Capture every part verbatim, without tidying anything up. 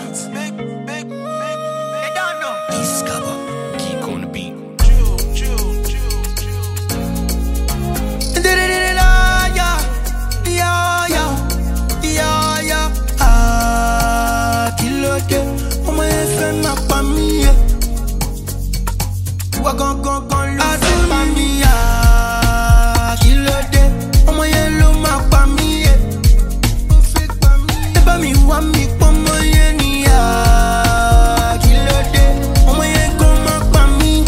beats. Big, big, big, big. They don't know. East cover. Keep on the beat. Chill, chill, chill, chill. Yeah, yeah, yeah, yeah, yeah. Ah, kilo de, on m'a fait ma famille. Wa gon gon gon lo fait famille. Ah, kilo de, on m'a yellow ma famille. E ba mi wa mi po mo ye ni ah, kilo de, on m'a ye gon ma famille.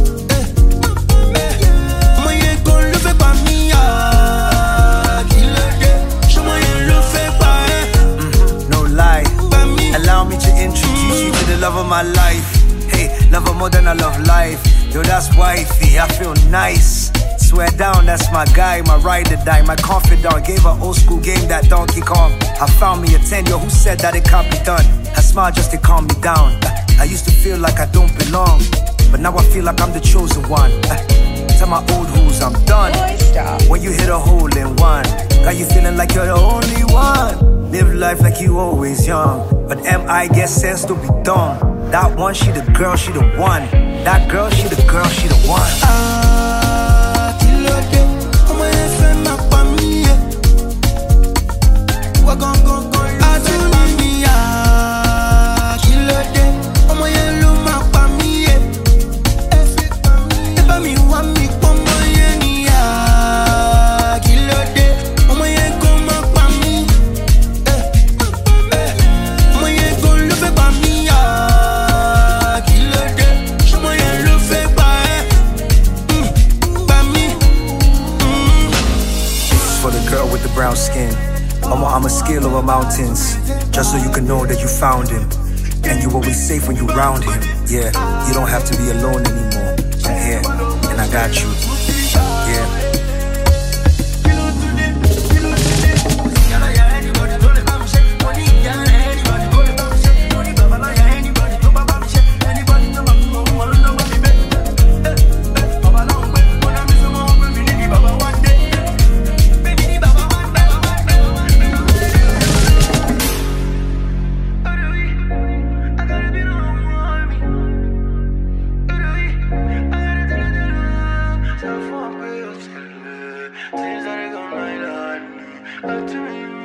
On m'a ye gon lo fait famille. Ah, kilo de, je m'a ye lo fait pas. No lie. Allow me to introduce you to the love of my life. Hey, love her more than I love life. Yo, that's wifey, I feel nice. Swear down, that's my guy, my ride or die, my confidant. Gave her old school game, that Donkey Kong. I found me a ten, yo, who said that it can't be done? Her smile just to calm me down. I used to feel like I don't belong, but now I feel like I'm the chosen one. Tell my old who's I'm done. When you hit a hole in one, got you feeling like you're the only one. Live life like you always young, but M I get sense to be dumb. That one, she the girl, she the one. That girl, she the girl, she the one. Ah, kilo de, on m'a fait ma famille. Wa gon gon gon lo fait famille. Ah, kilo de, on m'a yellow ma famille. E ba mi wa mi po mo ye ni ah, kilo de, on m'a ye gon ma famille. On m'a ye gon lo fait famille. Ah, kilo de, je m'a ye lo fait pas. For the girl with the brown skin, I'm a, I'm a scale over mountains, just so you can know that you found him. And you always safe when you round him. Yeah, you don't have to be alone anymore. I'm here, and I got you. Yeah. Things that are gonna lie, lie, lie to me.